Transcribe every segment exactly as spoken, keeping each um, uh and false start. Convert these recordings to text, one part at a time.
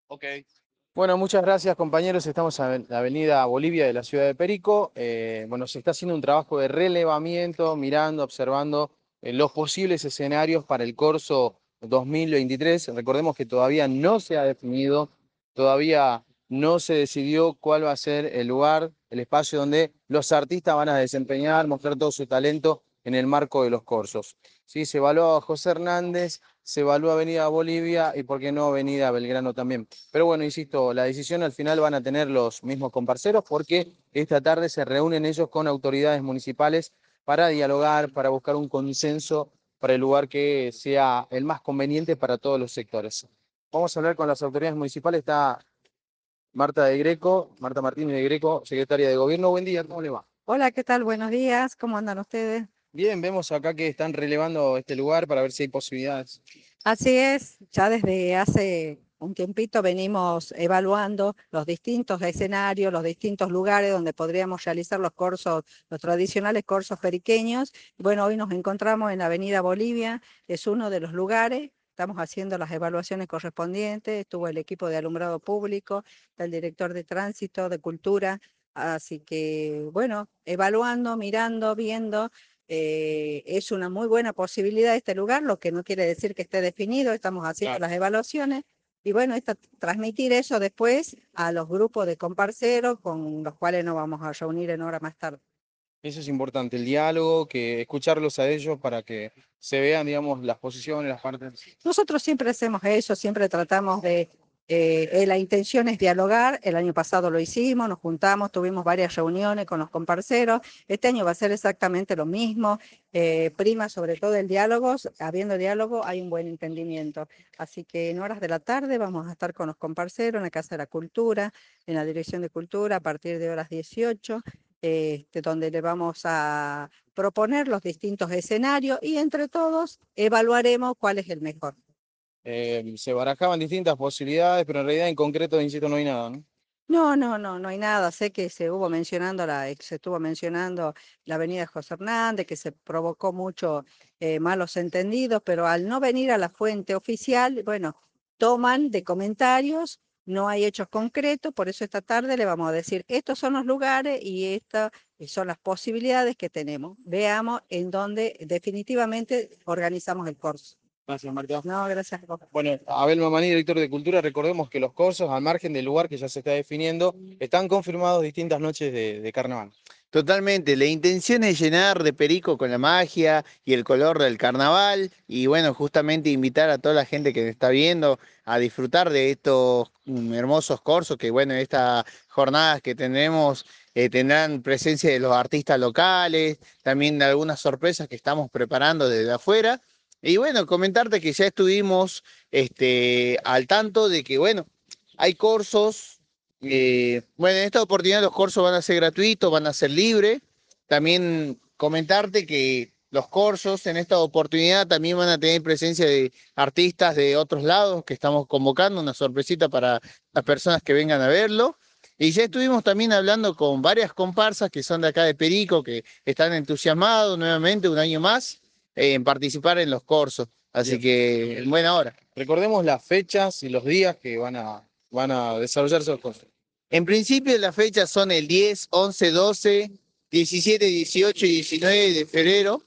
Ok. Bueno, muchas gracias compañeros. Estamos en la avenida Bolivia de la ciudad de Perico. Eh, bueno, se está haciendo un trabajo de relevamiento, mirando, observando eh, los posibles escenarios para el Corso dos mil veintitrés. Recordemos que todavía no se ha definido, todavía no se decidió cuál va a ser el lugar, el espacio donde los artistas van a desempeñar, mostrar todo su talento en el marco de los Corsos. Sí, se evaluó a José Hernández, se evalúa Avenida Bolivia y, por qué no, Avenida Belgrano también. Pero bueno, insisto, la decisión al final van a tener los mismos comparceros porque esta tarde se reúnen ellos con autoridades municipales para dialogar, para buscar un consenso para el lugar que sea el más conveniente para todos los sectores. Vamos a hablar con las autoridades municipales. Está Marta de Greco, Marta Martínez de Greco, secretaria de Gobierno. Buen día, ¿cómo le va? Hola, ¿qué tal? Buenos días, ¿cómo andan ustedes? Bien, vemos acá que están relevando este lugar para ver si hay posibilidades. Así es, ya desde hace un tiempito venimos evaluando los distintos escenarios, los distintos lugares donde podríamos realizar los cursos, los tradicionales cursos periqueños. Bueno, hoy nos encontramos en la Avenida Bolivia, es uno de los lugares. Estamos haciendo las evaluaciones correspondientes, estuvo el equipo de alumbrado público, está el director de tránsito, de cultura, así que bueno, evaluando, mirando, viendo. Eh, es una muy buena posibilidad este lugar, lo que no quiere decir que esté definido, estamos haciendo Claro. las evaluaciones y bueno, esta, transmitir eso después a los grupos de comparceros con los cuales nos vamos a reunir en hora más tarde. Eso es importante, el diálogo, que escucharlos a ellos para que se vean, digamos, las posiciones, las partes. Nosotros siempre hacemos eso, siempre tratamos de, eh, eh, la intención es dialogar, el año pasado lo hicimos, nos juntamos, tuvimos varias reuniones con los comparceros, este año va a ser exactamente lo mismo, eh, prima sobre todo el diálogo, habiendo diálogo hay un buen entendimiento, así que en horas de la tarde vamos a estar con los comparceros en la Casa de la Cultura, en la Dirección de Cultura a partir de horas dieciocho, este, donde le vamos a proponer los distintos escenarios y entre todos evaluaremos cuál es el mejor. Eh, se barajaban distintas posibilidades, pero en realidad en concreto, insisto, no hay nada, ¿no? No, no, no, no hay nada. Sé que se hubo mencionando la, se estuvo mencionando la avenida José Hernández, que se provocó mucho eh, malos entendidos, pero al no venir a la fuente oficial, bueno, toman de comentarios, no hay hechos concretos, por eso esta tarde le vamos a decir, estos son los lugares y estas son las posibilidades que tenemos. Veamos en dónde definitivamente organizamos el curso. Gracias, Marta. No, gracias a vos. Bueno, Abel Mamani, director de Cultura, recordemos que los cursos, al margen del lugar que ya se está definiendo, están confirmados distintas noches de, de carnaval. Totalmente, la intención es llenar de perico con la magia y el color del carnaval y bueno, justamente invitar a toda la gente que me está viendo a disfrutar de estos mm, hermosos corsos que bueno, estas jornadas que tendremos eh, tendrán presencia de los artistas locales, también de algunas sorpresas que estamos preparando desde afuera y bueno, comentarte que ya estuvimos este, al tanto de que bueno, hay corsos. Eh, bueno, en esta oportunidad los cursos van a ser gratuitos, van a ser libres. También comentarte que los cursos en esta oportunidad también van a tener presencia de artistas de otros lados que estamos convocando, una sorpresita para las personas que vengan a verlo. Y ya estuvimos también hablando con varias comparsas que son de acá de Perico, que están entusiasmados nuevamente un año más eh, en participar en los cursos. Así Bien. que en buena hora. Recordemos las fechas y los días que van a, van a desarrollarse los cursos. En principio las fechas son el diez, once, doce, diecisiete, dieciocho y diecinueve de febrero.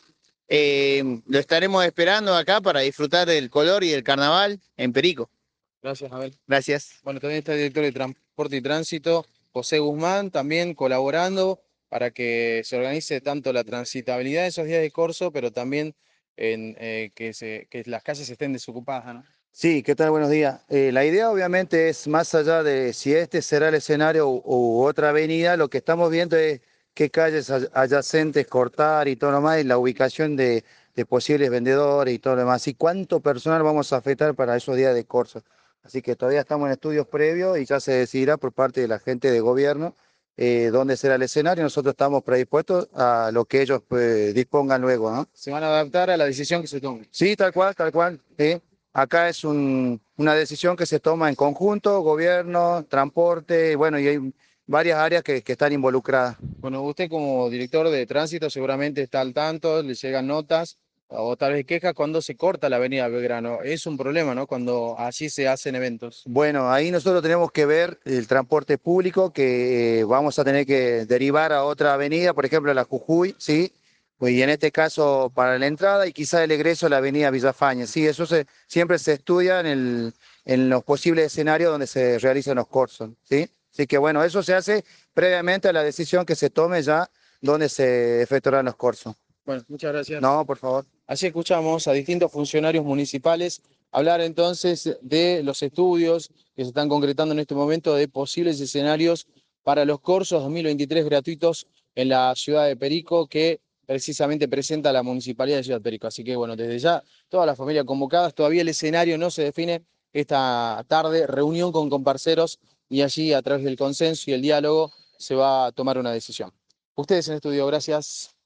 Eh, lo estaremos esperando acá para disfrutar del color y del carnaval en Perico. Gracias, Abel. Gracias. Bueno, también está el director de Transporte y Tránsito, José Guzmán, también colaborando para que se organice tanto la transitabilidad de esos días de corso, pero también en, eh, que, se, que las calles estén desocupadas, ¿no? Sí, ¿qué tal? Buenos días. Eh, la idea obviamente es, más allá de si este será el escenario u, u otra avenida, lo que estamos viendo es qué calles ay- adyacentes cortar y todo lo más, y la ubicación de, de posibles vendedores y todo lo demás, y cuánto personal vamos a afectar para esos días de corso. Así que todavía estamos en estudios previos y ya se decidirá por parte de la gente de gobierno eh, dónde será el escenario. Nosotros estamos predispuestos a lo que ellos pues, dispongan luego, ¿no? Se van a adaptar a la decisión que se tome. Sí, tal cual, tal cual. Sí. Acá es un- una decisión que se toma en conjunto, gobierno, transporte, y bueno, y hay varias áreas que, que están involucradas. Bueno, usted como director de tránsito seguramente está al tanto, le llegan notas o tal vez quejas cuando se corta la avenida Belgrano. Es un problema, ¿no? Cuando allí se hacen eventos. Bueno, ahí nosotros tenemos que ver el transporte público que eh, vamos a tener que derivar a otra avenida, por ejemplo, la Jujuy, ¿sí? Pues, y en este caso para la entrada y quizá el egreso a la avenida Villafañe. Sí, eso se, siempre se estudia en, el, en los posibles escenarios donde se realizan los cursos, ¿sí? Así que bueno, eso se hace previamente a la decisión que se tome ya donde se efectuarán los cursos. Bueno, muchas gracias. No, por favor. Así escuchamos a distintos funcionarios municipales hablar entonces de los estudios que se están concretando en este momento de posibles escenarios para los cursos dos mil veintitrés gratuitos en la ciudad de Perico, que precisamente presenta la Municipalidad de Ciudad de Perico. Así que bueno, desde ya, todas las familias convocadas, todavía el escenario no se define esta tarde, reunión con comparceros y allí a través del consenso y el diálogo se va a tomar una decisión. Ustedes en estudio, gracias.